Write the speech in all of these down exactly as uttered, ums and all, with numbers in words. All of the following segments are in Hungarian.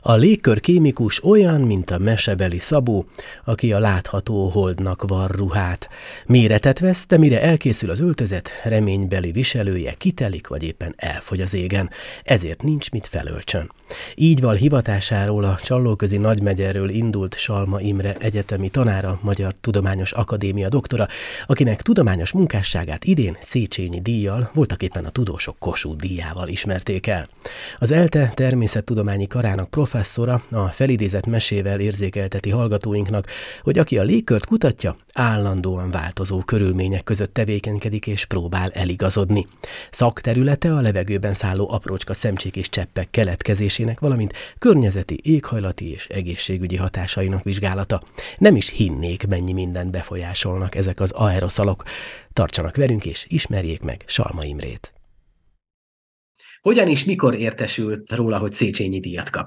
A légkörkémikus olyan, mint a mesebeli Szabó, aki a látható holdnak var ruhát. Méretet vesz, de mire elkészül az öltözet, reménybeli viselője kitelik, vagy éppen elfogy az égen, ezért nincs mit felöltsön. Így val hivatásáról a Csallóközi Nagymegyerről indult Salma Imre egyetemi tanára, Magyar Tudományos Akadémia doktora, akinek tudományos munkásságát idén Széchenyi díjjal, voltaképpen a tudósok Kossuth díjával ismerték el. Az ELTE természettudományi karának professzora a felidézett mesével érzékelteti hallgatóinknak, hogy aki a légkört kutatja, állandóan változó körülmények között tevékenykedik és próbál eligazodni. Szakterülete a levegőben szálló aprócska szemcsék és cseppek keletkezésének, valamint környezeti, éghajlati és egészségügyi hatásainak vizsgálata. Nem is hinnék, mennyi mindent befolyásolnak ezek az aeroszalok. Tartsanak velünk és ismerjék meg Salma Imrét. Hogyan és mikor értesült róla, hogy Széchenyi díjat kap?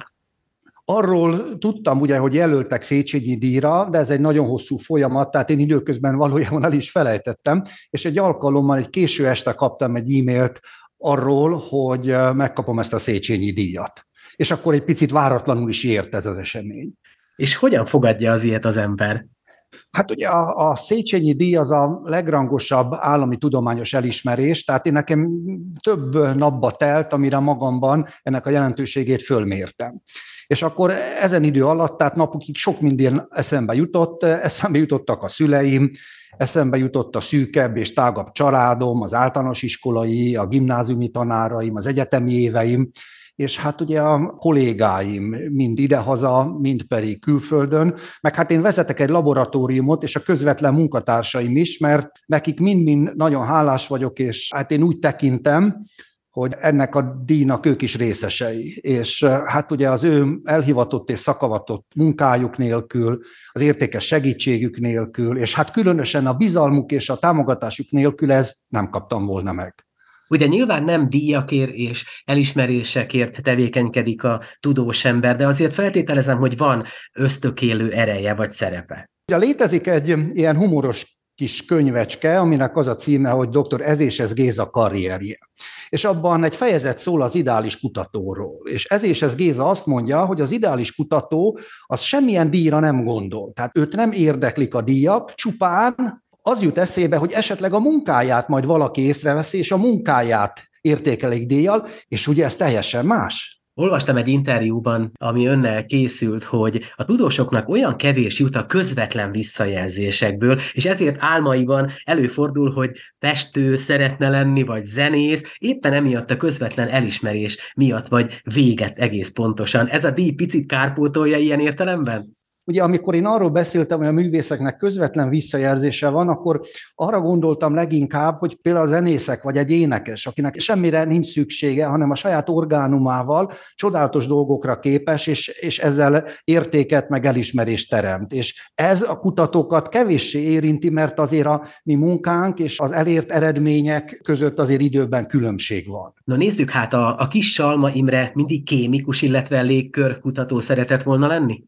Arról tudtam ugye, hogy jelöltek Széchenyi díjra, de ez egy nagyon hosszú folyamat, tehát én időközben valójában el is felejtettem, és egy alkalommal egy késő este kaptam egy e-mailt arról, hogy megkapom ezt a Széchenyi díjat. És akkor egy picit váratlanul is ért ez az esemény. És hogyan fogadja az ilyet az ember? Hát ugye a, a Széchenyi díj az a legrangosabb állami tudományos elismerés, tehát én nekem több napba telt, amire magamban ennek a jelentőségét fölmértem. És akkor ezen idő alatt, tehát napokig sok minden eszembe jutott, eszembe jutottak a szüleim, eszembe jutott a szűkebb és tágabb családom, az általános iskolai, a gimnáziumi tanáraim, az egyetemi éveim, és hát ugye a kollégáim mind idehaza, mind pedig külföldön, meg hát én vezetek egy laboratóriumot, és a közvetlen munkatársaim is, mert nekik mind-mind nagyon hálás vagyok, és hát én úgy tekintem, hogy ennek a díjnak ők is részesei. És hát ugye az ő elhivatott és szakavatott munkájuk nélkül, az értékes segítségük nélkül, és hát különösen a bizalmuk és a támogatásuk nélkül ezt nem kaptam volna meg. Ugye nyilván nem díjakért és elismerésekért tevékenykedik a tudós ember, de azért feltételezem, hogy van ösztökélő ereje vagy szerepe. Ugye létezik egy ilyen humoros kis könyvecske, aminek az a címe, hogy doktor Ez és Ez Géza karrierje. És abban egy fejezet szól az ideális kutatóról. És Ez és Ez Géza azt mondja, hogy az ideális kutató az semmilyen díjra nem gondol. Tehát őt nem érdeklik a díjak, csupán az jut eszébe, hogy esetleg a munkáját majd valaki észreveszi, és a munkáját értékelik díjjal, és ugye ez teljesen más. Olvastam egy interjúban, ami önnel készült, hogy a tudósoknak olyan kevés jut a közvetlen visszajelzésekből, és ezért álmaiban előfordul, hogy festő szeretne lenni, vagy zenész, éppen emiatt a közvetlen elismerés miatt, vagy véget egész pontosan. Ez a díj picit kárpótolja ilyen értelemben? Ugye amikor én arról beszéltem, hogy a művészeknek közvetlen visszajelzése van, akkor arra gondoltam leginkább, hogy például a zenészek vagy egy énekes, akinek semmire nincs szüksége, hanem a saját orgánumával csodálatos dolgokra képes, és, és ezzel értéket meg elismerést teremt. És ez a kutatókat kevéssé érinti, mert azért a mi munkánk és az elért eredmények között azért időben különbség van. Na nézzük hát, a, a kis Salma Imre mindig kémikus, illetve légkörkutató szeretett volna lenni?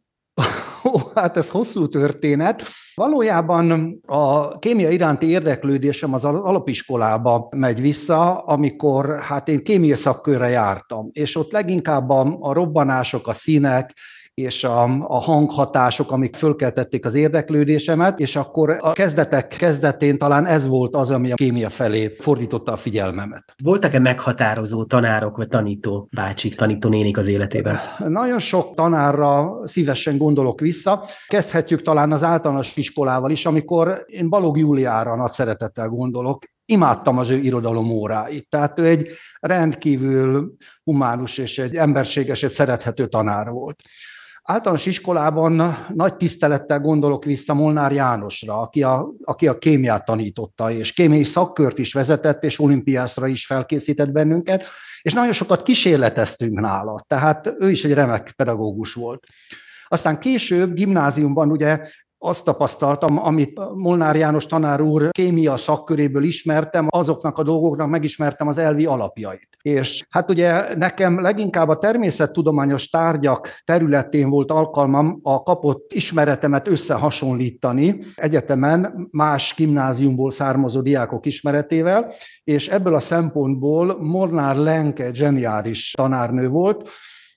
Ó, hát ez hosszú történet. Valójában a kémia iránti érdeklődésem az alapiskolába megy vissza, amikor hát én kémia szakkörre jártam, és ott leginkább a, a robbanások, a színek, és a, a hanghatások, amik fölkeltették az érdeklődésemet, és akkor a kezdetek kezdetén talán ez volt az, ami a kémia felé fordította a figyelmemet. Voltak-e meghatározó tanárok, vagy tanító bácsik, tanító nénik az életében? Nagyon sok tanárra szívesen gondolok vissza. Kezdhetjük talán az általános iskolával is, amikor én Balogh Júliára nagy szeretettel gondolok. Imádtam az ő irodalom óráit. Tehát ő egy rendkívül humánus és egy emberséges, egy szerethető tanár volt. Általános iskolában nagy tisztelettel gondolok vissza Molnár Jánosra, aki a, aki a kémiát tanította, és kémiai szakkört is vezetett, és olimpiászra is felkészített bennünket, és nagyon sokat kísérleteztünk nála, tehát ő is egy remek pedagógus volt. Aztán később gimnáziumban ugye azt tapasztaltam, amit Molnár János tanár úr kémia szakköréből ismertem, azoknak a dolgoknak megismertem az elvi alapjait. És hát ugye nekem leginkább a természettudományos tárgyak területén volt alkalmam a kapott ismeretemet összehasonlítani egyetemen más gimnáziumból származó diákok ismeretével, és ebből a szempontból Molnár Lenke zseniális tanárnő volt,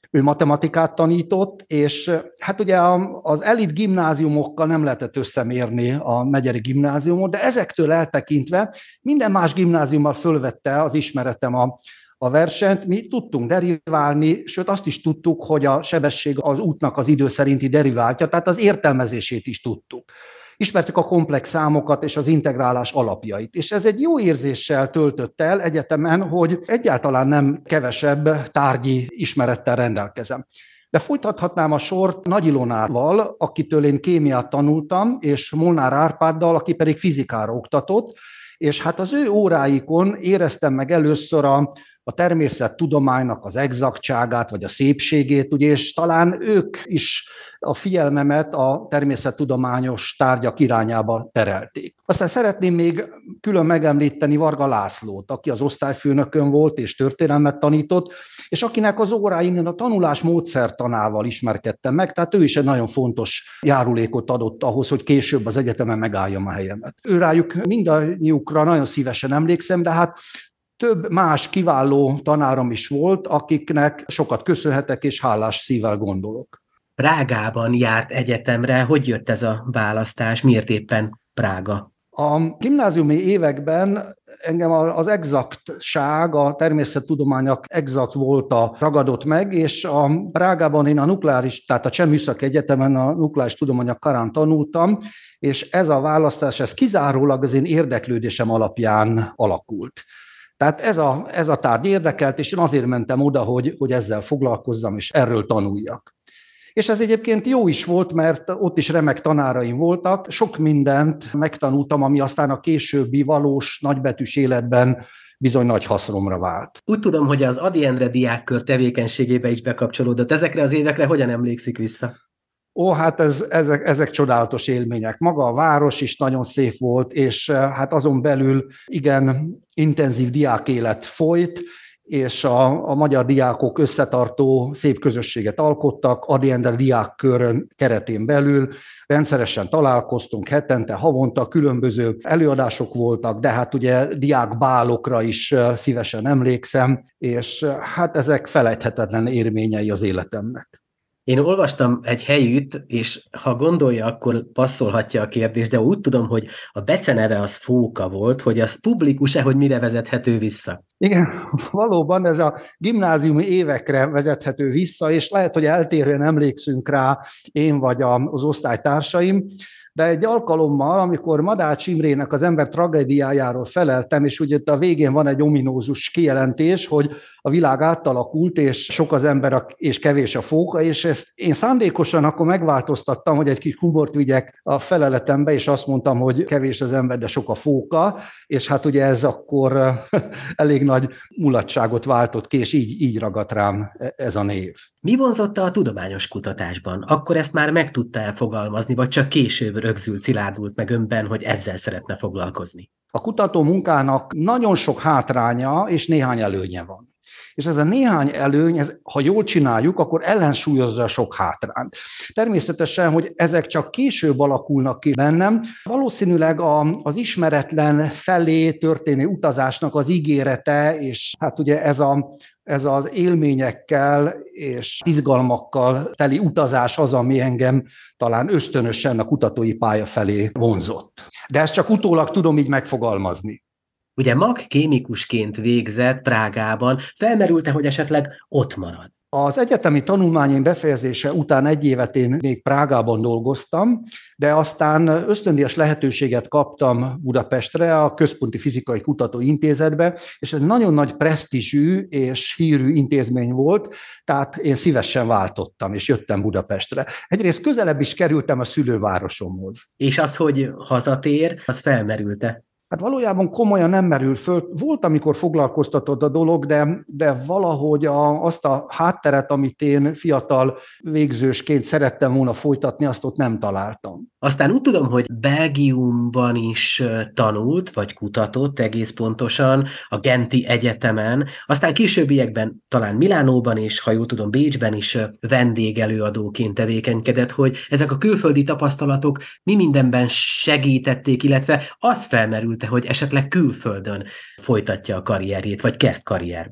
Ő matematikát tanított, és hát ugye az elit gimnáziumokkal nem lehetett összemérni a megyeri gimnáziumot, de ezektől eltekintve minden más gimnáziummal fölvette az ismeretem a a versenyt, mi tudtunk deriválni, sőt azt is tudtuk, hogy a sebesség az útnak az idő szerinti deriváltja, tehát az értelmezését is tudtuk. Ismertük a komplex számokat és az integrálás alapjait. És ez egy jó érzéssel töltött el egyetemen, hogy egyáltalán nem kevesebb tárgyi ismerettel rendelkezem. De folytathatnám a sort Nagy Ilonával, akitől én kémiát tanultam, és Molnár Árpáddal, aki pedig fizikára oktatott, és hát az ő óráikon éreztem meg először a a természettudománynak az exaktságát, vagy a szépségét, ugye, és talán ők is a figyelmemet a természettudományos tárgyak irányába terelték. Aztán szeretném még külön megemlíteni Varga Lászlót, aki az osztályfőnökön volt és történelmet tanított, és akinek az óráin a tanulás módszertanával ismerkedtem meg, tehát ő is egy nagyon fontos járulékot adott ahhoz, hogy később az egyetemen megálljam a helyemet. Őrájuk mindannyiukra nagyon szívesen emlékszem, de hát több más kiváló tanárom is volt, akiknek sokat köszönhetek, és hálás szívvel gondolok. Prágában járt egyetemre, hogy jött ez a választás, miért éppen Prága? A gimnáziumi években engem az exaktság, a természettudományok exakt volta ragadott meg, és a Prágában én a nukleáris, tehát a Cseh Műszaki Egyetemen a nukleáris tudományok karán tanultam, és ez a választás, ez kizárólag az én érdeklődésem alapján alakult. Tehát ez a, ez a tárgy érdekelt, és én azért mentem oda, hogy, hogy ezzel foglalkozzam, és erről tanuljak. És ez egyébként jó is volt, mert ott is remek tanáraim voltak, sok mindent megtanultam, ami aztán a későbbi valós, nagybetűs életben bizony nagy hasznomra vált. Úgy tudom, hogy az Ady Endre diákkör tevékenységébe is bekapcsolódott. Ezekre az évekre hogyan emlékszik vissza? Ó, hát ez, ezek, ezek csodálatos élmények. Maga a város is nagyon szép volt, és hát azon belül igen intenzív diákélet folyt, és a, a magyar diákok összetartó szép közösséget alkottak, Ady Endre diákkör keretén belül. Rendszeresen találkoztunk hetente, havonta, különböző előadások voltak, de hát ugye diákbálokra is szívesen emlékszem, és hát ezek felejthetetlen élményei az életemnek. Én olvastam egy helyütt, és ha gondolja, akkor passzolhatja a kérdést, de úgy tudom, hogy a beceneve az Fóka volt, hogy az publikus-e, hogy mire vezethető vissza? Igen, valóban ez a gimnáziumi évekre vezethető vissza, és lehet, hogy eltérően emlékszünk rá én vagy az osztálytársaim, de egy alkalommal, amikor Madács Imrének az ember tragédiájáról feleltem, és ugye itt a végén van egy ominózus kijelentés, hogy a világ átalakult, és sok az ember és kevés a fóka, és ezt én szándékosan akkor megváltoztattam, hogy egy kis humort vigyek a feleletembe, és azt mondtam, hogy kevés az ember, de sok a fóka, és hát ugye ez akkor elég nagy mulatságot váltott ki, és így, így ragadt rám ez a név. Mi vonzotta a tudományos kutatásban? Akkor ezt már meg tudta elfogalmazni, vagy csak később rögzült, szilárdult meg önben, hogy ezzel szeretne foglalkozni? A kutató munkának nagyon sok hátránya és néhány előnye van. És ez a néhány előny, ez, ha jól csináljuk, akkor ellensúlyozza a sok hátrányt. Természetesen, hogy ezek csak később alakulnak ki bennem, valószínűleg a, az ismeretlen felé történő utazásnak az ígérete, és hát ugye ez a Ez az élményekkel és izgalmakkal teli utazás az, ami engem talán ösztönösen a kutatói pálya felé vonzott. De ezt csak utólag tudom így megfogalmazni. Ugye magkémikusként végzett Prágában, felmerült-e, hogy esetleg ott marad? Az egyetemi tanulmányaim befejezése után egy évet én még Prágában dolgoztam, de aztán ösztöndíjas lehetőséget kaptam Budapestre, a Központi Fizikai Kutatóintézetbe, és ez nagyon nagy presztízsű és hírű intézmény volt, tehát én szívesen váltottam, és jöttem Budapestre. Egyrészt közelebb is kerültem a szülővárosomhoz. És az, hogy hazatér, az felmerült-e? Hát valójában komolyan nem merül föl. Volt, amikor foglalkoztatott a dolog, de, de valahogy a, azt a hátteret, amit én fiatal végzősként szerettem volna folytatni, azt ott nem találtam. Aztán úgy tudom, hogy Belgiumban is tanult, vagy kutatott egész pontosan, a Genti Egyetemen, aztán későbbiekben talán Milánóban is, ha jól tudom, Bécsben is vendégelőadóként tevékenykedett, hogy ezek a külföldi tapasztalatok mi mindenben segítették, illetve az felmerült, hogy esetleg külföldön folytatja a karrierjét, vagy kezd karrierbe.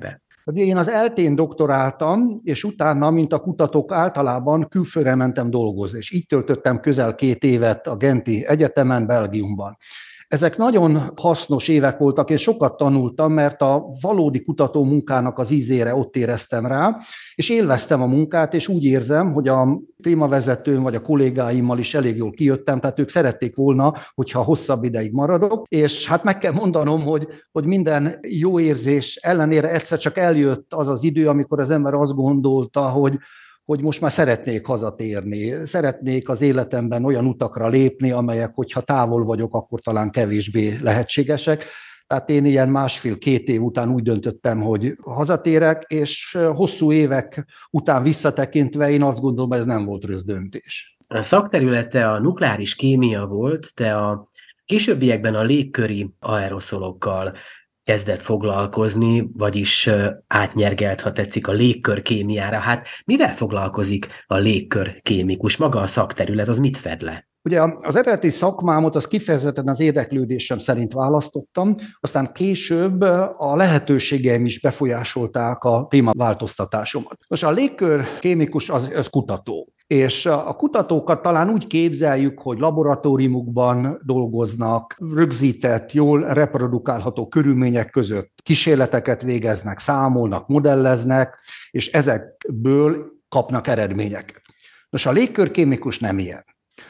Ugye én az eltén doktoráltam, és utána, mint a kutatók általában, külföldre mentem dolgozni, és így töltöttem közel két évet a Genti Egyetemen, Belgiumban. Ezek nagyon hasznos évek voltak, és sokat tanultam, mert a valódi kutató munkának az ízére ott éreztem rá, és élveztem a munkát, és úgy érzem, hogy a témavezetőm vagy a kollégáimmal is elég jól kijöttem, tehát ők szerették volna, hogyha hosszabb ideig maradok, és hát meg kell mondanom, hogy, hogy minden jó érzés ellenére egyszer csak eljött az az idő, amikor az ember azt gondolta, hogy hogy most már szeretnék hazatérni, szeretnék az életemben olyan utakra lépni, amelyek, hogyha távol vagyok, akkor talán kevésbé lehetségesek. Tehát én ilyen másfél-két év után úgy döntöttem, hogy hazatérek, és hosszú évek után visszatekintve én azt gondolom, hogy ez nem volt rossz döntés. A szakterülete a nukleáris kémia volt, de a későbbiekben a légköri aeroszolokkal kezdett foglalkozni, vagyis átnyergelt, ha tetszik, a légkörkémiára. Hát mivel foglalkozik a légkörkémikus? Maga a szakterület, az mit fed le? Ugye az eredeti szakmámot az kifejezetten az érdeklődésem szerint választottam, aztán később a lehetőségeim is befolyásolták a témaváltoztatásomat. Most a légkörkémikus az, az kutató. És a kutatókat talán úgy képzeljük, hogy laboratóriumukban dolgoznak, rögzített, jól reprodukálható körülmények között kísérleteket végeznek, számolnak, modelleznek, és ezekből kapnak eredményeket. Nos, a légkörkémikus nem ilyen.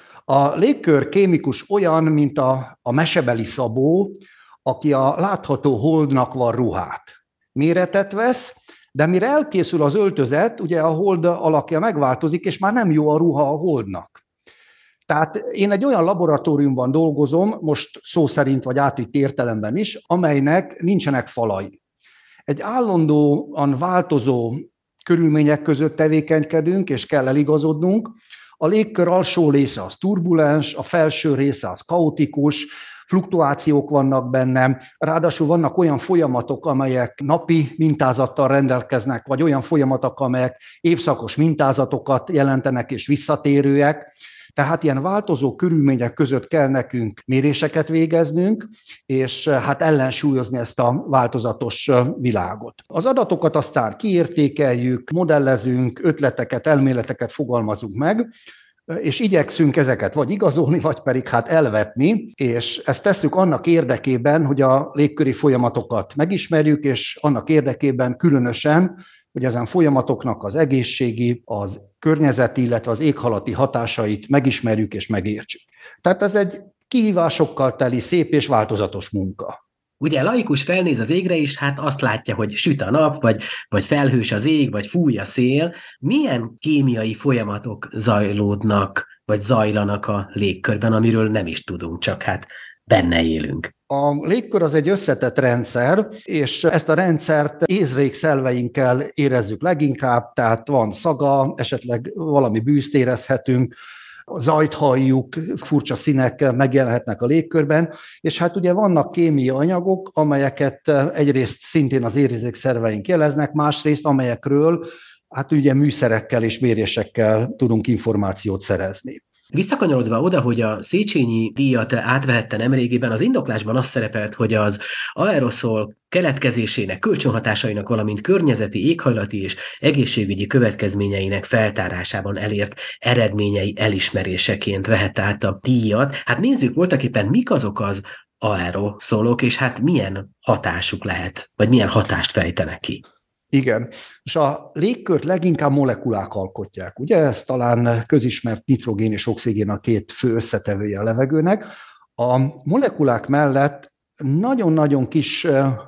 A légkörkémikus olyan, mint a, a mesebeli Szabó, aki a látható holdnak van ruhát. Méretet vesz, de mire elkészül az öltözet, ugye a hold alakja megváltozik, és már nem jó a ruha a holdnak. Tehát én egy olyan laboratóriumban dolgozom, most szó szerint vagy átvitt értelemben is, amelynek nincsenek falai. Egy állandóan változó körülmények között tevékenykedünk, és kell eligazodnunk. A légkör alsó része az turbulens, a felső része az kaotikus, fluktuációk vannak benne, ráadásul vannak olyan folyamatok, amelyek napi mintázattal rendelkeznek, vagy olyan folyamatok, amelyek évszakos mintázatokat jelentenek és visszatérőek. Tehát ilyen változó körülmények között kell nekünk méréseket végeznünk, és hát ellensúlyozni ezt a változatos világot. Az adatokat aztán kiértékeljük, modellezünk, ötleteket, elméleteket fogalmazunk meg, és igyekszünk ezeket vagy igazolni, vagy pedig hát elvetni, és ezt tesszük annak érdekében, hogy a légköri folyamatokat megismerjük, és annak érdekében különösen, hogy ezen folyamatoknak az egészségi, az környezeti, illetve az éghalati hatásait megismerjük és megértsük. Tehát ez egy kihívásokkal teli, szép és változatos munka. Ugye laikus felnéz az égre is, hát azt látja, hogy süt a nap, vagy, vagy felhős az ég, vagy fúj a szél. Milyen kémiai folyamatok zajlódnak, vagy zajlanak a légkörben, amiről nem is tudunk, csak hát benne élünk? A légkör az egy összetett rendszer, és ezt a rendszert érzékszelveinkkel érezzük leginkább, tehát van szaga, esetleg valami bűzt érezhetünk, zajt halljuk, furcsa színek megjelenhetnek a légkörben, és hát ugye vannak kémiai anyagok, amelyeket egyrészt szintén az érzékszerveink jeleznek, másrészt amelyekről hát ugye műszerekkel és mérésekkel tudunk információt szerezni. Visszakanyarodva oda, hogy a Széchenyi díjat átvehette nemrégiben, az indoklásban az szerepelt, hogy az aeroszol keletkezésének, kölcsönhatásainak, valamint környezeti, éghajlati és egészségügyi következményeinek feltárásában elért eredményei elismeréseként vehette át a díjat. Hát nézzük voltaképpen, mik azok az aeroszolok, és hát milyen hatásuk lehet, vagy milyen hatást fejtenek ki. Igen, és a légkört leginkább molekulák alkotják. Ugye ez talán közismert nitrogén és oxigén a két fő összetevője a levegőnek. A molekulák mellett nagyon-nagyon kis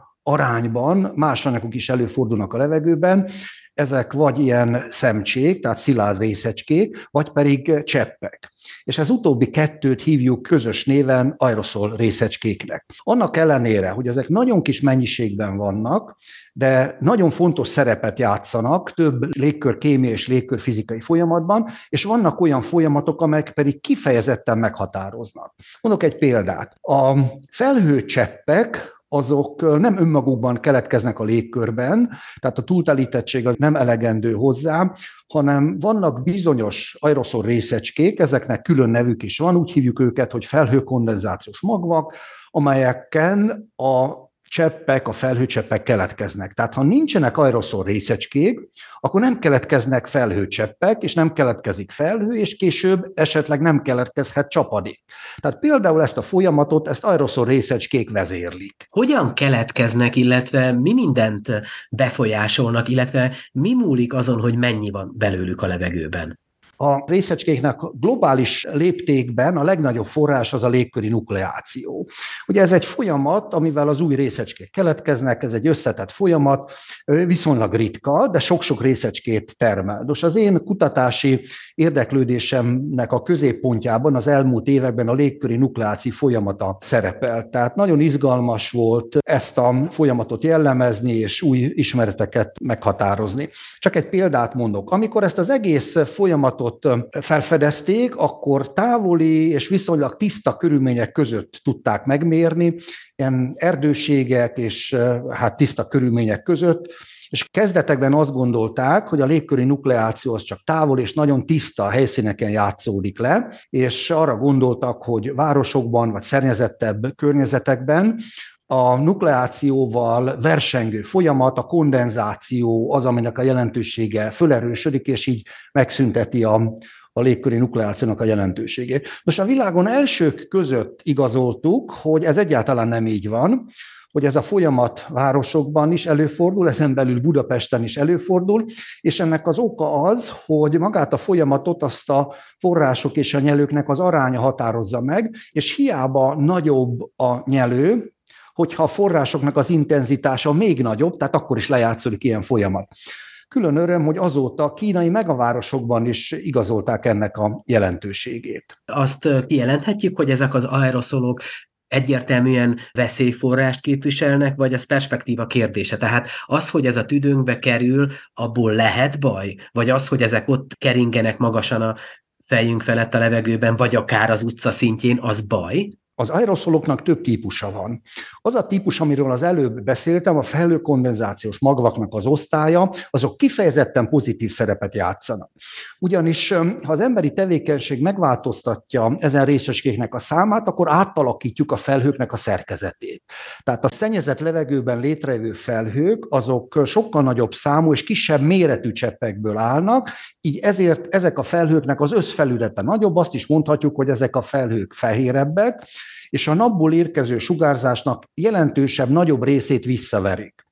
arányban más anyagok is előfordulnak a levegőben, ezek vagy ilyen szemcsék, tehát szilárd részecskék, vagy pedig cseppek. És az utóbbi kettőt hívjuk közös néven aeroszol részecskéknek. Annak ellenére, hogy ezek nagyon kis mennyiségben vannak, de nagyon fontos szerepet játszanak több légkörkémiai és légkörfizikai folyamatban, és vannak olyan folyamatok, amelyek pedig kifejezetten meghatároznak. Mondok egy példát. A felhőcseppek azok nem önmagukban keletkeznek a légkörben, tehát a túltelítettség az nem elegendő hozzá, hanem vannak bizonyos aeroszol részecskék, ezeknek külön nevük is van, úgy hívjuk őket, hogy felhőkondenzációs magvak, amelyeken a cseppek, a felhőcseppek keletkeznek. Tehát ha nincsenek aeroszol részecskék, akkor nem keletkeznek felhőcseppek, és nem keletkezik felhő, és később esetleg nem keletkezhet csapadék. Tehát például ezt a folyamatot, ezt aeroszol részecskék vezérlik. Hogyan keletkeznek, illetve mi mindent befolyásolnak, illetve mi múlik azon, hogy mennyi van belőlük a levegőben? A részecskéknek globális léptékben a legnagyobb forrás az a légköri nukleáció. Ugye ez egy folyamat, amivel az új részecskék keletkeznek, ez egy összetett folyamat, viszonylag ritka, de sok-sok részecskét termel. Nos, az én kutatási érdeklődésemnek a középpontjában az elmúlt években a légköri nukleáció folyamata szerepel. Tehát nagyon izgalmas volt ezt a folyamatot jellemezni és új ismereteket meghatározni. Csak egy példát mondok. Amikor ezt az egész folyamatot felfedezték, akkor távoli és viszonylag tiszta körülmények között tudták megmérni, ilyen erdőségek és hát tiszta körülmények között, és kezdetekben azt gondolták, hogy a légköri nukleáció az csak távol és nagyon tiszta helyszíneken játszódik le, és arra gondoltak, hogy városokban vagy szennyezettebb környezetekben a nukleációval versengő folyamat, a kondenzáció az, aminek a jelentősége fölerősödik, és így megszünteti a, a légköri nukleációnak a jelentőségét. Nos, a világon elsők között igazoltuk, hogy ez egyáltalán nem így van, hogy ez a folyamat városokban is előfordul, ezen belül Budapesten is előfordul, és ennek az oka az, hogy magát a folyamatot azt a források és a nyelőknek az aránya határozza meg, és hiába nagyobb a nyelő, hogyha a forrásoknak az intenzitása még nagyobb, tehát akkor is lejátszódik ilyen folyamat. Külön öröm, hogy azóta kínai megavárosokban is igazolták ennek a jelentőségét. Azt kijelenthetjük, hogy ezek az aeroszolok egyértelműen veszélyforrást képviselnek, vagy az perspektíva kérdése? Tehát az, hogy ez a tüdőnkbe kerül, abból lehet baj? Vagy az, hogy ezek ott keringenek magasan a fejünk felett a levegőben, vagy akár az utca szintjén, az baj? Az aeroszoloknak több típusa van. Az a típus, amiről az előbb beszéltem, a felhőkondenzációs magvaknak az osztálya, azok kifejezetten pozitív szerepet játszanak. Ugyanis ha az emberi tevékenység megváltoztatja ezen részecskéknek a számát, akkor átalakítjuk a felhőknek a szerkezetét. Tehát a szennyezett levegőben létrejövő felhők, azok sokkal nagyobb számú és kisebb méretű cseppekből állnak, így ezért ezek a felhőknek az összfelülete nagyobb, azt is mondhatjuk, hogy ezek a felhők fehérebbek, és a napból érkező sugárzásnak jelentősebb, nagyobb részét visszaverik.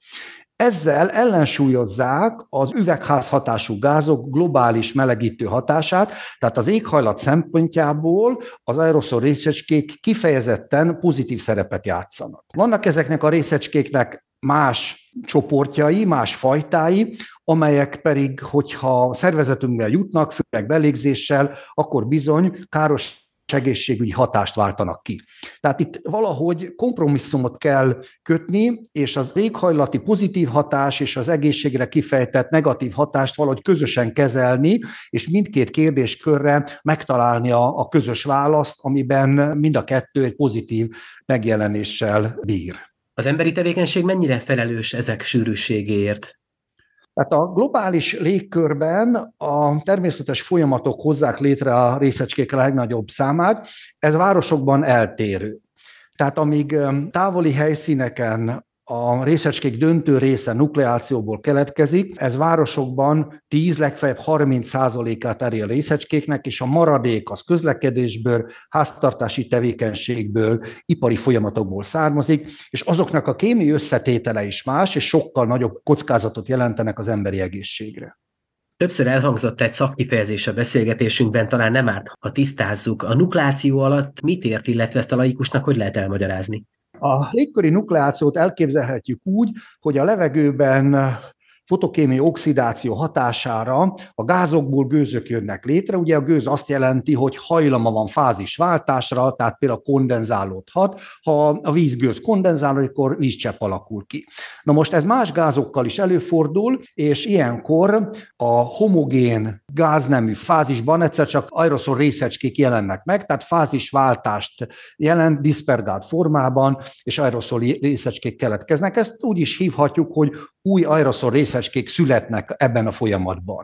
Ezzel ellensúlyozzák az üvegházhatású gázok globális melegítő hatását, tehát az éghajlat szempontjából az aeroszol részecskék kifejezetten pozitív szerepet játszanak. Vannak ezeknek a részecskéknek más csoportjai, más fajtái, amelyek pedig, hogyha szervezetünkbe jutnak, főleg belégzéssel, akkor bizony káros egészségügyi hatást váltanak ki. Tehát itt valahogy kompromisszumot kell kötni, és az éghajlati pozitív hatás és az egészségre kifejtett negatív hatást valahogy közösen kezelni, és mindkét kérdéskörre megtalálni a, a közös választ, amiben mind a kettő egy pozitív megjelenéssel bír. Az emberi tevékenység mennyire felelős ezek sűrűségéért? Tehát a globális légkörben a természetes folyamatok hozzák létre a részecskék legnagyobb számát, ez városokban eltérő. Tehát amíg távoli helyszíneken a részecskék döntő része nukleációból keletkezik, ez városokban tíz, legfeljebb harminc százalékát elér a részecskéknek, és a maradék az közlekedésből, háztartási tevékenységből, ipari folyamatokból származik, és azoknak a kémiai összetétele is más, és sokkal nagyobb kockázatot jelentenek az emberi egészségre. Többször elhangzott egy szakkifejezés a beszélgetésünkben, talán nem árt, ha tisztázzuk. A nukleáció alatt mit ért, illetve ezt a laikusnak hogy lehet elmagyarázni? A légköri nukleációt elképzelhetjük úgy, hogy a levegőben fotokémiai oxidáció hatására a gázokból gőzök jönnek létre. Ugye a gőz azt jelenti, hogy hajlama van fázisváltásra, tehát például kondenzálódhat. Ha a vízgőz kondenzálódik, akkor vízcsepp alakul ki. Na most ez más gázokkal is előfordul, és ilyenkor a homogén gáznemű fázisban egyszer csak aeroszol részecskék jelennek meg, tehát fázisváltást jelent diszpergált formában, és aeroszol részecskék keletkeznek. Ezt úgy is hívhatjuk, hogy új aeroszol részecskék születnek ebben a folyamatban.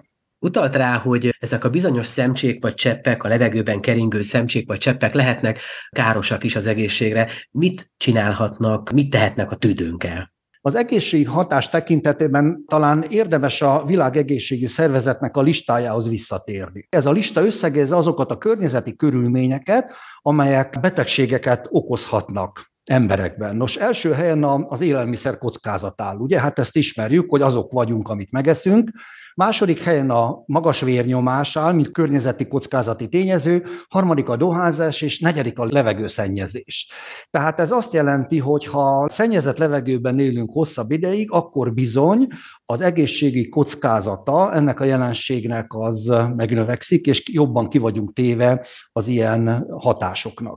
Utalt rá, hogy ezek a bizonyos szemcsék vagy cseppek, a levegőben keringő szemcsék vagy cseppek lehetnek károsak is az egészségre. Mit csinálhatnak, mit tehetnek a tüdőnkkel? Az egészségügyi hatás tekintetében talán érdemes a Világegészségügyi Szervezetnek a listájához visszatérni. Ez a lista összegezze azokat a környezeti körülményeket, amelyek betegségeket okozhatnak emberekben. Nos, első helyen az élelmiszer kockázat áll. Ugye, hát ezt ismerjük, hogy azok vagyunk, amit megeszünk. Második helyen a magas vérnyomás áll, mint környezeti kockázati tényező, harmadik a dohányzás, és negyedik a levegőszennyezés. Tehát ez azt jelenti, hogy ha szennyezett levegőben élünk hosszabb ideig, akkor bizony az egészségi kockázata ennek a jelenségnek az megnövekszik, és jobban ki vagyunk téve az ilyen hatásoknak.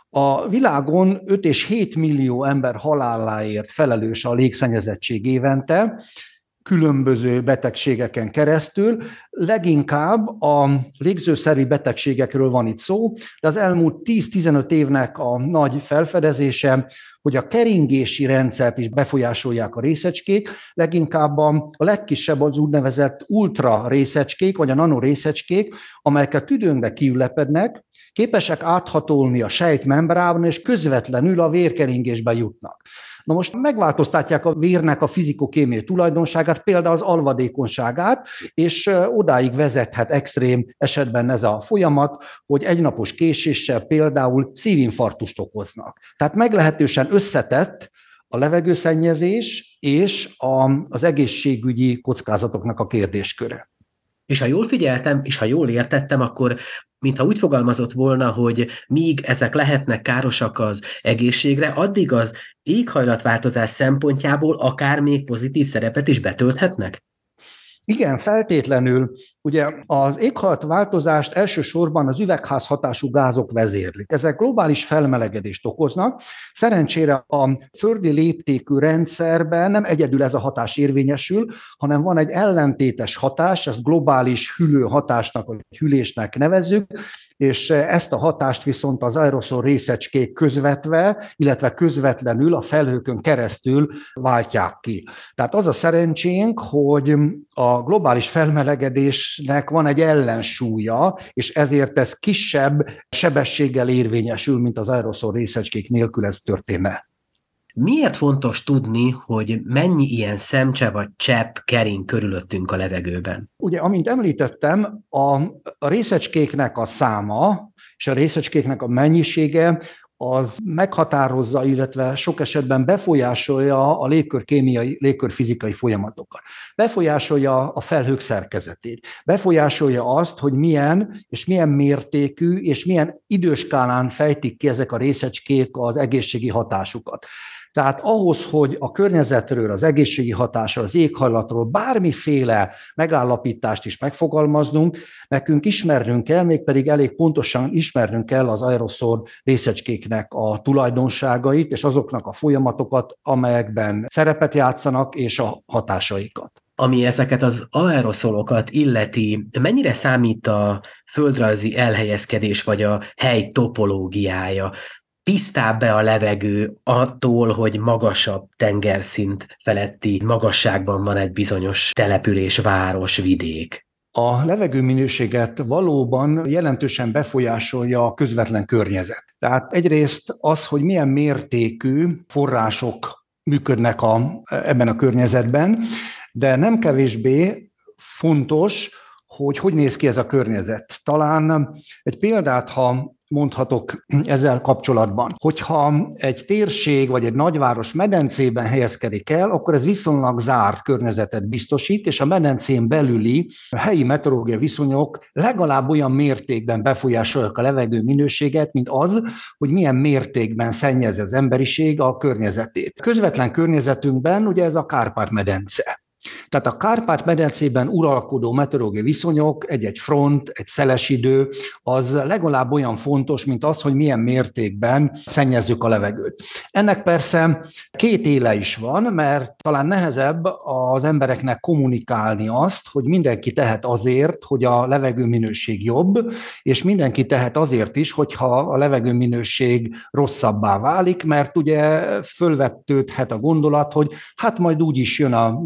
A világon öt és hét millió ember haláláért felelős a légszennyezettség évente, különböző betegségeken keresztül. Leginkább a légzőszervi betegségekről van itt szó, de az elmúlt tíz-tizenöt évnek a nagy felfedezése, hogy a keringési rendszert is befolyásolják a részecskék, leginkább a legkisebb az úgynevezett ultra részecskék, vagy a nanorészecskék, amelyek a tüdőnkbe kiülepednek, képesek áthatolni a sejtmembránon, és közvetlenül a vérkeringésbe jutnak. Na most megváltoztatják a vérnek a fizikokémiai tulajdonságát, például az alvadékonyságát, és odáig vezethet extrém esetben ez a folyamat, hogy egynapos késéssel például szívinfarktust okoznak. Tehát meglehetősen összetett a levegőszennyezés és az egészségügyi kockázatoknak a kérdésköre. És ha jól figyeltem, és ha jól értettem, akkor mintha úgy fogalmazott volna, hogy míg ezek lehetnek károsak az egészségre, addig az éghajlatváltozás szempontjából akár még pozitív szerepet is betölthetnek? Igen, feltétlenül. Ugye az éghajlatváltozást elsősorban az üvegházhatású gázok vezérlik. Ezek globális felmelegedést okoznak. Szerencsére a földi léptékű rendszerben nem egyedül ez a hatás érvényesül, hanem van egy ellentétes hatás, ezt globális hűlő hatásnak vagy hűlésnek nevezzük, és ezt a hatást viszont az aeroszol részecskék közvetve, illetve közvetlenül a felhőkön keresztül váltják ki. Tehát az a szerencsénk, hogy a globális felmelegedésnek van egy ellensúlya, és ezért ez kisebb sebességgel érvényesül, mint az aeroszol részecskék nélkül ez történne. Miért fontos tudni, hogy mennyi ilyen szemcse vagy csepp kering körülöttünk a levegőben? Ugye, amint említettem, a részecskéknek a száma és a részecskéknek a mennyisége az meghatározza, illetve sok esetben befolyásolja a légkörkémiai, légkörfizikai folyamatokat. Befolyásolja a felhők szerkezetét. Befolyásolja azt, hogy milyen és milyen mértékű és milyen időskálán fejtik ki ezek a részecskék az egészségi hatásukat. Tehát ahhoz, hogy a környezetről, az egészségi hatásról, az éghajlatról bármiféle megállapítást is megfogalmaznunk, nekünk ismernünk kell, mégpedig elég pontosan ismernünk kell az aeroszol részecskéknek a tulajdonságait, és azoknak a folyamatokat, amelyekben szerepet játszanak, és a hatásaikat. Ami ezeket az aeroszolokat illeti, mennyire számít a földrajzi elhelyezkedés vagy a hely topológiája? Tisztább-e a levegő attól, hogy magasabb tengerszint feletti magasságban van egy bizonyos település, város, vidék? A levegőminőséget valóban jelentősen befolyásolja a közvetlen környezet. Tehát egyrészt az, hogy milyen mértékű források működnek a, ebben a környezetben, de nem kevésbé fontos, hogy hogy néz ki ez a környezet. Talán egy példát, ha mondhatok ezzel kapcsolatban. Hogyha egy térség vagy egy nagyváros medencében helyezkedik el, akkor ez viszonylag zárt környezetet biztosít, és a medencén belüli helyi meteorológiai viszonyok legalább olyan mértékben befolyásolják a levegő minőséget, mint az, hogy milyen mértékben szennyezi az emberiség a környezetét. Közvetlen környezetünkben ugye ez a Kárpát-medence. Tehát a Kárpát-medencében uralkodó meteorológiai viszonyok, egy-egy front, egy szeles idő, az legalább olyan fontos, mint az, hogy milyen mértékben szennyezzük a levegőt. Ennek persze két éle is van, mert talán nehezebb az embereknek kommunikálni azt, hogy mindenki tehet azért, hogy a levegőminőség jobb, és mindenki tehet azért is, hogyha a levegőminőség rosszabbá válik, mert ugye fölvetődhet a gondolat, hogy hát majd úgy is jön a meteorológiai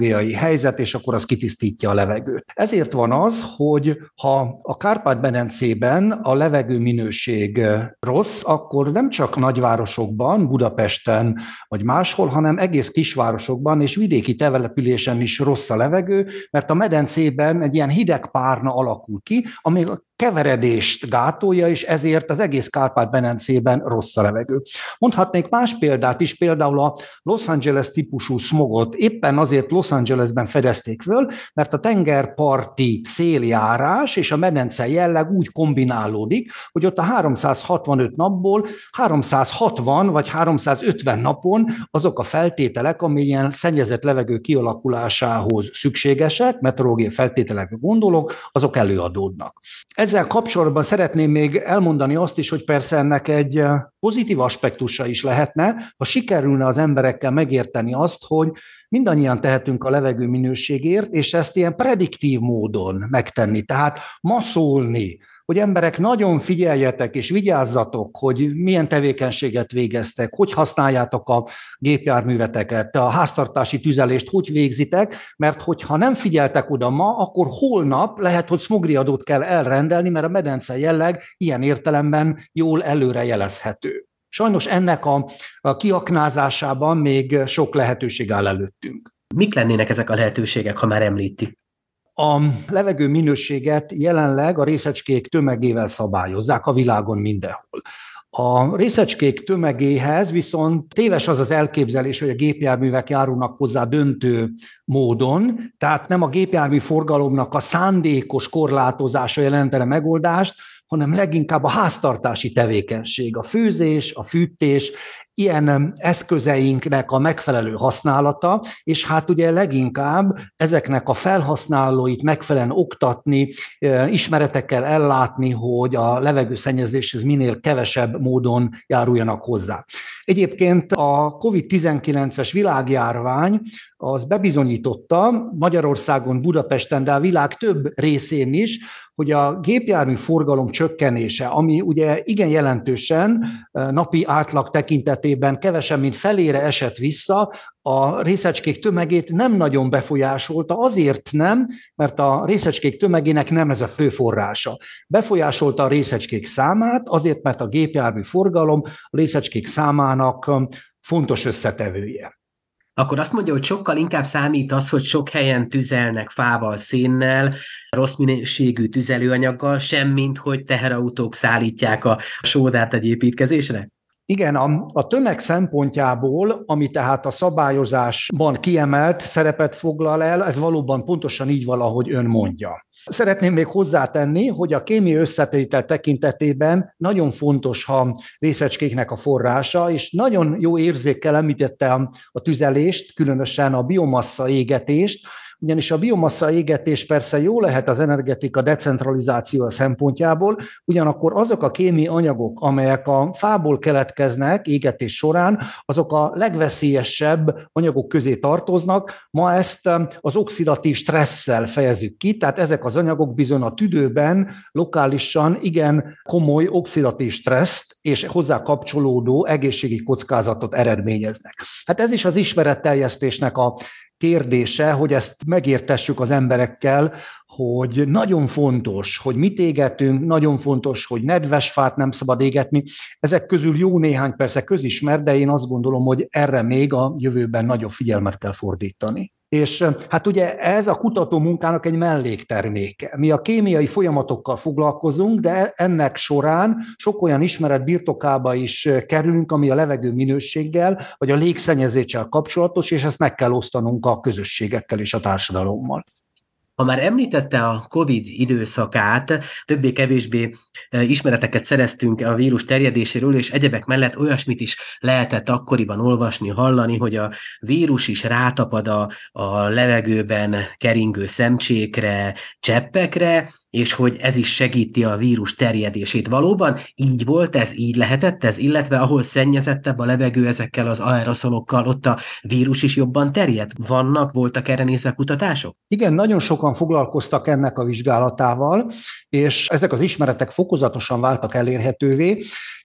meteorológiai helyzet, és akkor az kitisztítja a levegőt. Ezért van az, hogy ha a Kárpát-medencében a levegő minőség rossz, akkor nem csak nagyvárosokban, Budapesten vagy máshol, hanem egész kisvárosokban és vidéki településen is rossz a levegő, mert a medencében egy ilyen hideg párna alakul ki, ami a keveredést gátolja, és ezért az egész Kárpát-medencében rossz a levegő. Mondhatnék más példát is, például a Los Angeles típusú szmogot éppen azért Los Angelesben fedezték föl, mert a tengerparti széljárás és a medence jelleg úgy kombinálódik, hogy ott a háromszázhatvanöt napból háromszázhatvan vagy háromszázötven napon azok a feltételek, ami ilyen szennyezett levegő kialakulásához szükségesek, meteorológiai feltételekre gondolok, azok előadódnak. Ezzel kapcsolatban szeretném még elmondani azt is, hogy persze ennek egy pozitív aspektusa is lehetne, ha sikerülne az emberekkel megérteni azt, hogy mindannyian tehetünk a levegő minőségért, és ezt ilyen prediktív módon megtenni, tehát maszolni, hogy emberek nagyon figyeljetek és vigyázzatok, hogy milyen tevékenységet végeztek, hogy használjátok a gépjárműveteket, a háztartási tüzelést hogy végzitek, mert hogyha nem figyeltek oda ma, akkor holnap lehet, hogy szmogriadót kell elrendelni, mert a medence jelleg ilyen értelemben jól előrejelezhető. Sajnos ennek a, a kiaknázásában még sok lehetőség áll előttünk. Mik lennének ezek a lehetőségek, ha már említi? A levegő minőséget jelenleg a részecskék tömegével szabályozzák a világon mindenhol. A részecskék tömegéhez viszont téves az az elképzelés, hogy a gépjárművek járulnak hozzá döntő módon, tehát nem a gépjármű forgalomnak a szándékos korlátozása jelentene megoldást, hanem leginkább a háztartási tevékenység, a főzés, a fűtés, ilyen eszközeinknek a megfelelő használata, és hát ugye leginkább ezeknek a felhasználóit megfelelően oktatni, ismeretekkel ellátni, hogy a levegőszennyezéshez minél kevesebb módon járuljanak hozzá. Egyébként a kovid tizenkilences világjárvány az bebizonyította Magyarországon, Budapesten, de a világ több részén is, hogy a gépjármű forgalom csökkenése, ami ugye igen jelentősen napi átlag tekintetében kevesebb, mint felére esett vissza, a részecskék tömegét nem nagyon befolyásolta, azért nem, mert a részecskék tömegének nem ez a fő forrása. Befolyásolta a részecskék számát, azért, mert a gépjármű forgalom a részecskék számának fontos összetevője. Akkor azt mondja, hogy sokkal inkább számít az, hogy sok helyen tüzelnek fával, szénnel, rossz minőségű tüzelőanyaggal, semmint hogy teherautók szállítják a sódát egy építkezésre? Igen, a, a tömeg szempontjából, ami tehát a szabályozásban kiemelt szerepet foglal el, ez valóban pontosan így van, ahogy ön mondja. Szeretném még hozzátenni, hogy a kémiai összetétel tekintetében nagyon fontos a részecskéknek a forrása, és nagyon jó érzékkel említette a, a tüzelést, különösen a biomassa égetést, ugyanis a biomassa égetés persze jó lehet az energetika decentralizáció szempontjából, ugyanakkor azok a kémiai anyagok, amelyek a fából keletkeznek égetés során, azok a legveszélyesebb anyagok közé tartoznak. Ma ezt az oxidatív stresszel fejezzük ki, tehát ezek az anyagok bizony a tüdőben lokálisan igen komoly oxidatív stresszt és hozzá kapcsolódó egészségi kockázatot eredményeznek. Hát ez is az ismeretterjesztésnek a kérdése, hogy ezt megértessük az emberekkel, hogy nagyon fontos, hogy mit égetünk, nagyon fontos, hogy nedves fát nem szabad égetni. Ezek közül jó néhány persze közismert, de én azt gondolom, hogy erre még a jövőben nagyobb figyelmet kell fordítani. És hát ugye ez a kutató munkának egy mellékterméke. Mi a kémiai folyamatokkal foglalkozunk, de ennek során sok olyan ismeret birtokába is kerülünk, ami a levegő minőséggel, vagy a légszennyezéssel kapcsolatos, és ezt meg kell osztanunk a közösségekkel és a társadalommal. Ha már említette a Covid időszakát, többé-kevésbé ismereteket szereztünk a vírus terjedéséről, és egyebek mellett olyasmit is lehetett akkoriban olvasni, hallani, hogy a vírus is rátapad a, a levegőben keringő szemcsékre, cseppekre, és hogy ez is segíti a vírus terjedését. Valóban így volt ez, így lehetett ez, illetve ahol szennyezettebb a levegő ezekkel az aeroszolokkal, ott a vírus is jobban terjed? Vannak, voltak erre nézve kutatások? Igen, nagyon sokan foglalkoztak ennek a vizsgálatával, és ezek az ismeretek fokozatosan váltak elérhetővé.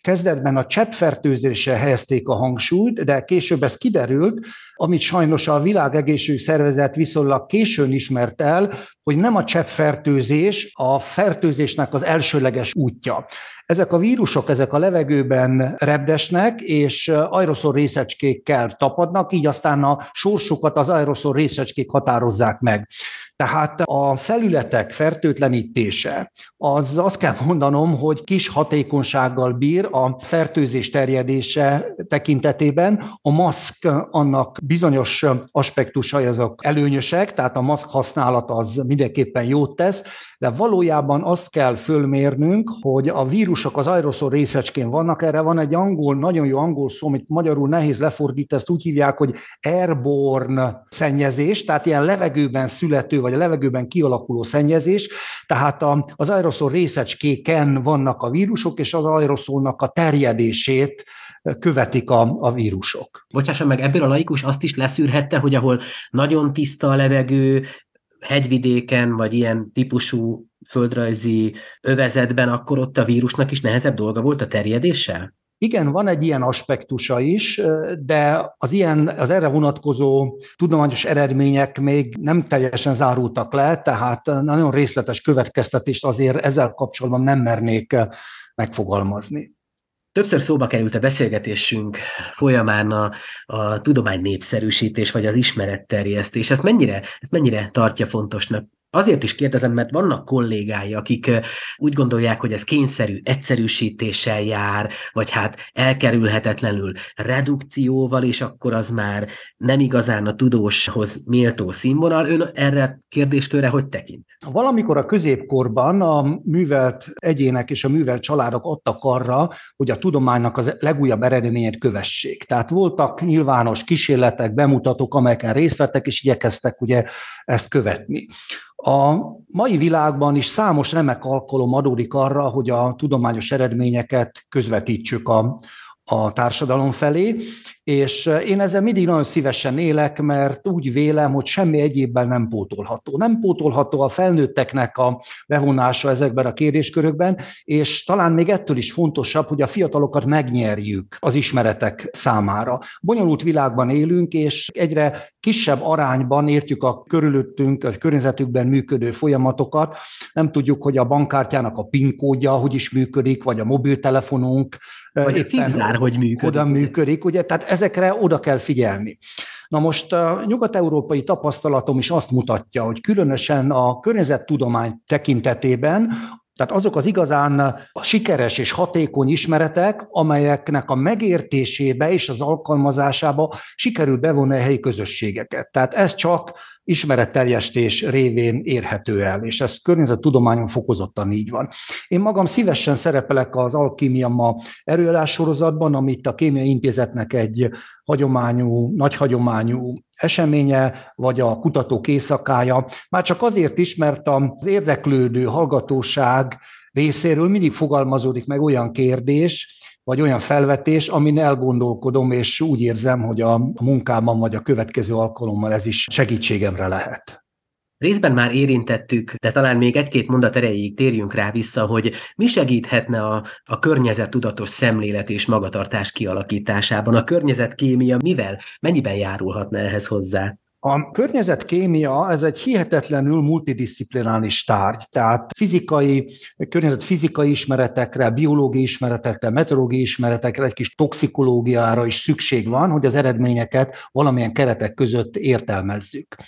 kezdetben a cseppfertőzésre helyezték a hangsúlyt, de később ez kiderült, amit sajnos a Világegészségügyi Szervezet viszonylag későn ismert el, hogy nem a cseppfertőzés a fertőzésnek az elsőleges útja. Ezek a vírusok, ezek a levegőben repdesnek, és aeroszol részecskékkel tapadnak, így aztán a sorsukat az aeroszol részecskék határozzák meg. Tehát a felületek fertőtlenítése, az azt kell mondanom, hogy kis hatékonysággal bír a fertőzés terjedése tekintetében. A maszk annak bizonyos aspektusai azok előnyösek, tehát a maszk használat az mindenképpen jót tesz, de valójában azt kell fölmérnünk, hogy a vírusok az aeroszol részecskén vannak, erre van egy angol, nagyon jó angol szó, amit magyarul nehéz lefordítani, ezt úgy hívják, hogy airborne szennyezés, tehát ilyen levegőben születő, vagy a levegőben kialakuló szennyezés, tehát az aeroszol részecskéken vannak a vírusok, és az aeroszolnak a terjedését követik a, a vírusok. Bocsásson meg, ebből a laikus azt is leszűrhette, hogy ahol nagyon tiszta a levegő, hegyvidéken, vagy ilyen típusú földrajzi övezetben, akkor ott a vírusnak is nehezebb dolga volt a terjedéssel? Igen, van egy ilyen aspektusa is, de az ilyen, az erre vonatkozó tudományos eredmények még nem teljesen zárultak le, tehát nagyon részletes következtetést azért ezzel kapcsolatban nem mernék megfogalmazni. Többször szóba került a beszélgetésünk folyamán a, a tudomány népszerűsítés, vagy az ismeretterjesztés. Ezt mennyire, ezt mennyire tartja fontosnak? Azért is kérdezem, mert vannak kollégái, akik úgy gondolják, hogy ez kényszerű egyszerűsítéssel jár, vagy hát elkerülhetetlenül redukcióval, és akkor az már nem igazán a tudóshoz méltó színvonal. Ön erre a kérdéskörre hogy tekint? Valamikor a középkorban a művelt egyének és a művelt családok adtak arra, hogy a tudománynak az legújabb eredményét kövessék. Tehát voltak nyilvános kísérletek, bemutatók, amelyeken részt vettek, és igyekeztek ugye ezt követni. A mai világban is számos remek alkalom adódik arra, hogy a tudományos eredményeket közvetítsük a, a társadalom felé, és én ezzel mindig nagyon szívesen élek, mert úgy vélem, hogy semmi egyébben nem pótolható. Nem pótolható a felnőtteknek a bevonása ezekben a kérdéskörökben, és talán még ettől is fontosabb, hogy a fiatalokat megnyerjük az ismeretek számára. Bonyolult világban élünk, és egyre kisebb arányban értjük a körülöttünk, a környezetükben működő folyamatokat. Nem tudjuk, hogy a bankkártyának a PIN kódja hogy is működik, vagy a mobiltelefonunk, vagy a cipzár hogy működik. Hogyan működik, ugye? Tehát ezekre oda kell figyelni. Na most a nyugat-európai tapasztalatom is azt mutatja, hogy különösen a környezettudomány tekintetében, tehát azok az igazán sikeres és hatékony ismeretek, amelyeknek a megértésébe és az alkalmazásába sikerül bevonni a helyi közösségeket. Tehát ez csak ismeretterjesztés révén érhető el, és ez környezettudományon fokozottan így van. Én magam szívesen szerepelek az Alkímia Ma előadás sorozatban, amit a Kémiai Intézetnek egy hagyományú, nagy hagyományú eseménye, vagy a kutatók éjszakája. Már csak azért is, mert az érdeklődő hallgatóság részéről mindig fogalmazódik meg olyan kérdés, vagy olyan felvetés, amin elgondolkodom, és úgy érzem, hogy a munkában vagy a következő alkalommal ez is segítségemre lehet. Részben már érintettük, de talán még egy-két mondat erejéig térjünk rá vissza, hogy mi segíthetne a, a környezettudatos szemlélet és magatartás kialakításában. A környezetkémia mivel, mennyiben járulhatna ehhez hozzá? A környezetkémia ez egy hihetetlenül multidisziplináris tárgy, tehát fizikai, környezetfizikai ismeretekre, biológiai ismeretekre, meteorológiai ismeretekre, egy kis toxikológiára is szükség van, hogy az eredményeket valamilyen keretek között értelmezzük.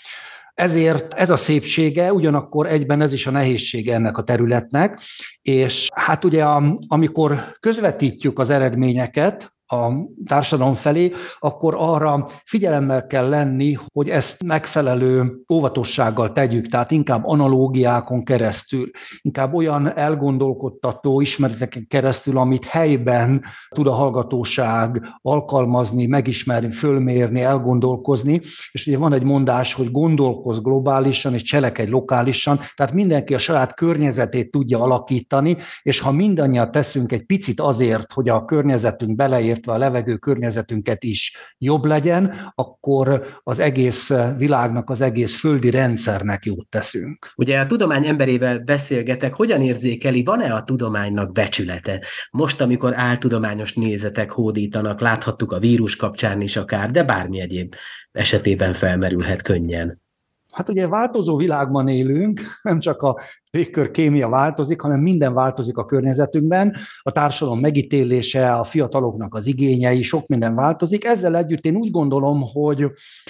Ezért ez a szépsége, ugyanakkor egyben ez is a nehézsége ennek a területnek, és hát ugye amikor közvetítjük az eredményeket a társadalom felé, akkor arra figyelemmel kell lenni, hogy ezt megfelelő óvatossággal tegyük, tehát inkább analógiákon keresztül, inkább olyan elgondolkodtató ismereteken keresztül, amit helyben tud a hallgatóság alkalmazni, megismerni, fölmérni, elgondolkozni, és ugye van egy mondás, hogy gondolkozz globálisan és cselekedj lokálisan, tehát mindenki a saját környezetét tudja alakítani, és ha mindannyian teszünk egy picit azért, hogy a környezetünk beleér beleértve a levegő környezetünket is jobb legyen, akkor az egész világnak, az egész földi rendszernek jót teszünk. Ugye a tudomány emberével beszélgetek, hogyan érzékeli, van-e a tudománynak becsülete? Most, amikor áltudományos nézetek hódítanak, láthattuk a vírus kapcsán is akár, de bármi egyéb esetében felmerülhet könnyen. Hát ugye változó világban élünk, nem csak a légkörkémia változik, hanem minden változik a környezetünkben, a társadalom megítélése, a fiataloknak az igényei, sok minden változik. Ezzel együtt én úgy gondolom, hogy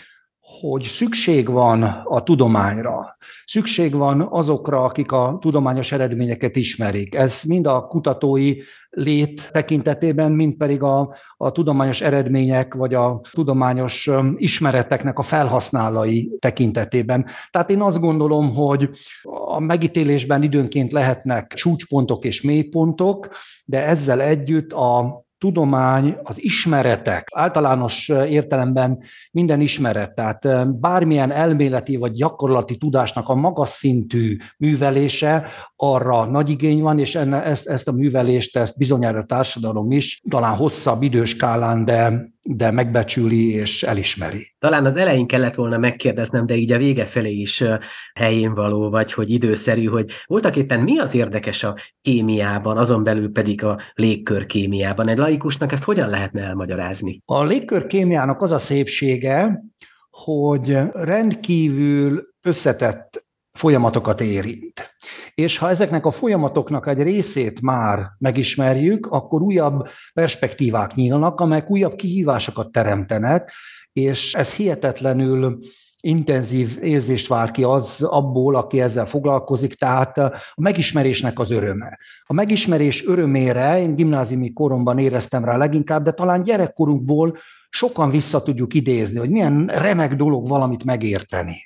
hogy szükség van a tudományra, szükség van azokra, akik a tudományos eredményeket ismerik. Ez mind a kutatói lét tekintetében, mind pedig a, a tudományos eredmények, vagy a tudományos ismereteknek a felhasználói tekintetében. Tehát én azt gondolom, hogy a megítélésben időnként lehetnek csúcspontok és mélypontok, de ezzel együtt a tudomány, az ismeretek, általános értelemben minden ismeret, tehát bármilyen elméleti vagy gyakorlati tudásnak a magas szintű művelése, arra nagy igény van, és enne, ezt, ezt a művelést, ezt bizonyára a társadalom is, talán hosszabb időskálán, de, de megbecsüli és elismeri. Talán az elején kellett volna megkérdeznem, de így a vége felé is helyén való, vagy hogy időszerű, hogy voltaképpen mi az érdekes a kémiában, azon belül pedig a légkörkémiában. Egy laikusnak ezt hogyan lehetne elmagyarázni? A légkörkémiának az a szépsége, hogy rendkívül összetett folyamatokat érint. És ha ezeknek a folyamatoknak egy részét már megismerjük, akkor újabb perspektívák nyílnak, amelyek újabb kihívásokat teremtenek, és ez hihetetlenül intenzív érzést vált ki az abból, aki ezzel foglalkozik, tehát a megismerésnek az öröme. A megismerés örömére én gimnáziumi koromban éreztem rá leginkább, de talán gyerekkorunkból sokan vissza tudjuk idézni, hogy milyen remek dolog valamit megérteni.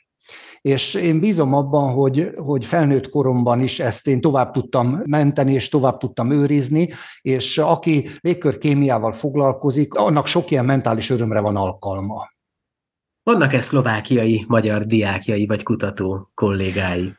És én bízom abban, hogy, hogy felnőtt koromban is ezt én tovább tudtam menteni, és tovább tudtam őrizni, és aki légkörkémiával foglalkozik, annak sok ilyen mentális örömre van alkalma. Vannak-e szlovákiai, magyar diákjai vagy kutató kollégái?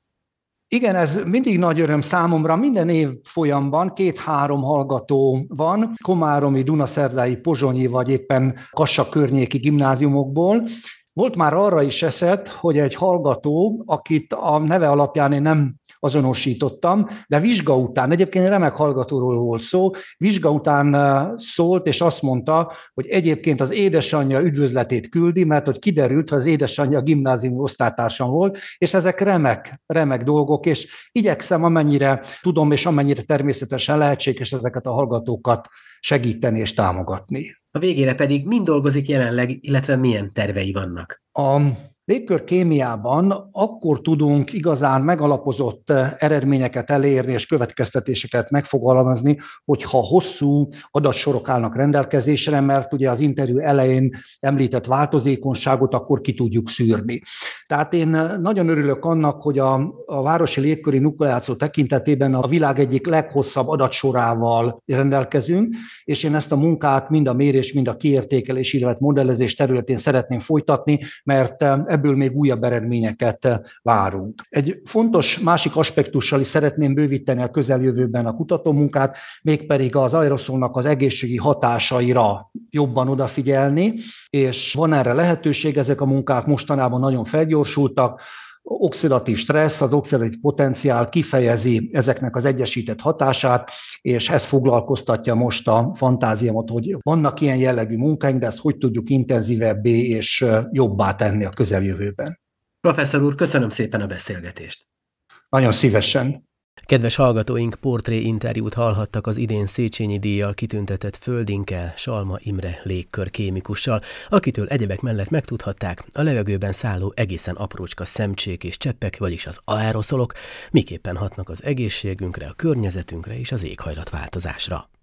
Igen, ez mindig nagy öröm számomra. Minden év folyamban két-három hallgató van, komáromi, dunaszerdai, pozsonyi vagy éppen Kassa környéki gimnáziumokból. Volt már arra is eset, hogy egy hallgató, akit a neve alapján én nem azonosítottam, de vizsga után, egyébként remek hallgatóról volt szó, vizsga után szólt, és azt mondta, hogy egyébként az édesanyja üdvözletét küldi, mert hogy kiderült, hogy az édesanyja gimnáziumi osztálytársam volt, és ezek remek, remek dolgok, és igyekszem, amennyire tudom, és amennyire természetesen lehetséges ezeket a hallgatókat segíteni és támogatni. A végére pedig mind dolgozik jelenleg, illetve milyen tervei vannak? A légkörkémiában akkor tudunk igazán megalapozott eredményeket elérni és következtetéseket megfogalmazni, hogyha hosszú adatsorok állnak rendelkezésre, mert ugye az interjú elején említett változékonyságot akkor ki tudjuk szűrni. Tehát én nagyon örülök annak, hogy a, a városi légköri nukleáció tekintetében a világ egyik leghosszabb adatsorával rendelkezünk, és én ezt a munkát mind a mérés, mind a kiértékelés, illetve modellezés területén szeretném folytatni, mert ebből még újabb eredményeket várunk. Egy fontos másik aspektussal is szeretném bővíteni a közeljövőben a kutatómunkát, mégpedig az aeroszolnak az egészségi hatásaira jobban odafigyelni, és van erre lehetőség, ezek a munkák mostanában nagyon felgyorsultak, oxidatív stressz, az oxidatív potenciál kifejezi ezeknek az egyesített hatását, és ez foglalkoztatja most a fantáziámat, hogy vannak ilyen jellegű munkáink, de ezt hogy tudjuk intenzívebbé és jobbá tenni a közeljövőben. Professzor úr, köszönöm szépen a beszélgetést. Nagyon szívesen. Kedves hallgatóink, portré interjút hallhattak az idén Széchenyi díjjal kitüntetett Földinkel, Salma Imre légkörkémikussal, akitől egyebek mellett megtudhatták, a levegőben szálló egészen aprócska szemcsék és cseppek, vagyis az aeroszolok miképpen hatnak az egészségünkre, a környezetünkre és az éghajlatváltozásra.